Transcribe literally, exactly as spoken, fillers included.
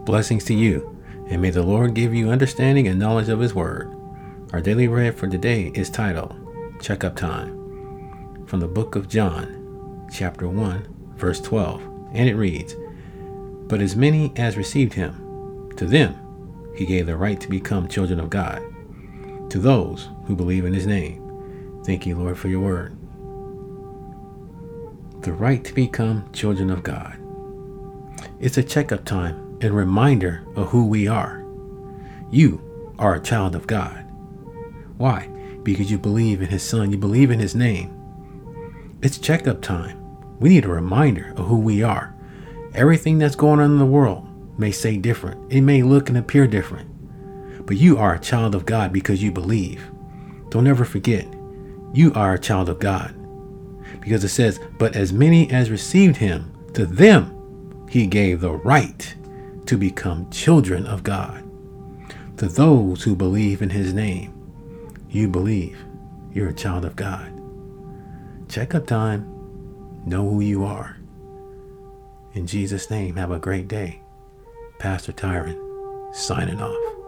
Blessings to you, and may the Lord give you understanding and knowledge of His Word. Our daily read for today is titled Checkup Time, from the book of John, chapter one, verse twelve, and it reads, "But as many as received Him, to them He gave the right to become children of God, to those who believe in His name." Thank you, Lord, for your word. The right to become children of God. It's a checkup time and reminder of who we are. You are a child of God. Why? Because you believe in His Son. You believe in His name. It's checkup time. We need a reminder of who we are. Everything that's going on in the world may say different. It may look and appear different. But you are a child of God because you believe. Don't ever forget, you are a child of God. Because it says, "But as many as received Him, to them He gave the right to become children of God." To those who believe in His name. You believe you're a child of God. Checkup time. Know who you are. In Jesus' name, have a great day. Pastor Tyron, signing off.